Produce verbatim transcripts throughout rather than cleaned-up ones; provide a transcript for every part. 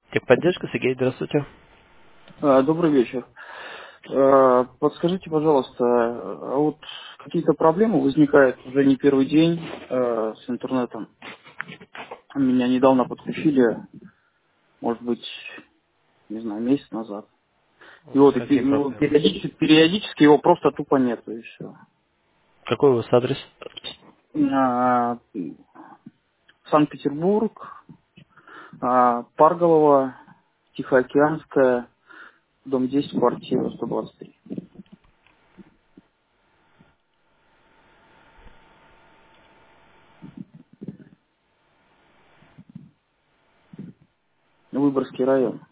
Техподдержка, Сергей, здравствуйте. А, Добрый вечер. А, Подскажите, пожалуйста, а вот какие-то проблемы возникают уже не первый день а, с интернетом. Меня недавно подключили, может быть, не знаю, месяц назад. И вот и пе- Какие ну, проблемы? периодически, периодически его просто тупо нету и все. Какой у вас адрес? А, Санкт-Петербург, а, Парголово, Тихоокеанская, дом десять, квартира сто двадцать три. Выборгский район.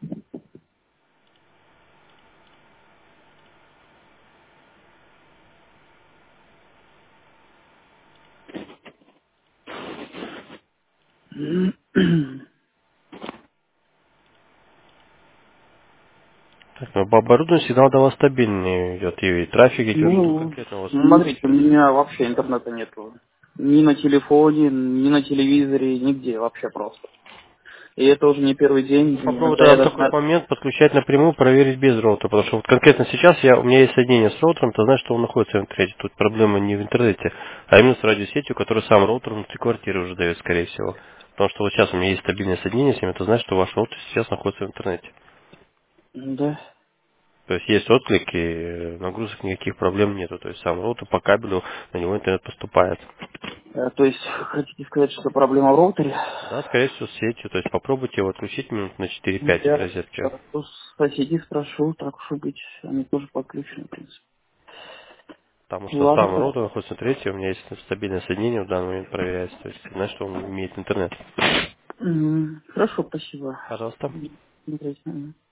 Так, ну, по оборудованию сигнал до вас стабильный идет, и трафик идет, что Ну, конкретно у вас? смотрите, у меня вообще интернета нету. Ни на телефоне, ни на телевизоре, нигде вообще просто. И это уже не первый день, Ну, и попробуй иногда я тогда в даже... такой на- момент подключать напрямую, проверить без роутера, потому что вот конкретно сейчас я, у меня есть соединение с роутером, то знаешь, что он находится в интернете. Тут проблема не в интернете, а именно с радиосетью, которую сам роутер внутри квартиры уже дает, скорее всего. Потому что вот сейчас у меня есть стабильное соединение с ним, это значит, что ваш роутер сейчас находится в интернете. Да. То есть есть отклик, и э, нагрузок никаких проблем нету. То есть сам роутер по кабелю, на него интернет поступает. Э, То есть, хотите сказать, что проблема в роутере? Да, скорее всего, с сетью. То есть попробуйте его отключить минут на четыре-пять от Я розетки. хорошо соседей спрошу, так уж и быть, они тоже подключены, в принципе. Потому что сам Ладно. роутер находится на третьем, у меня есть стабильное соединение в данный момент проверяется. То есть знаешь, что он имеет интернет. М, Хорошо, спасибо. Пожалуйста. Смотреть, м.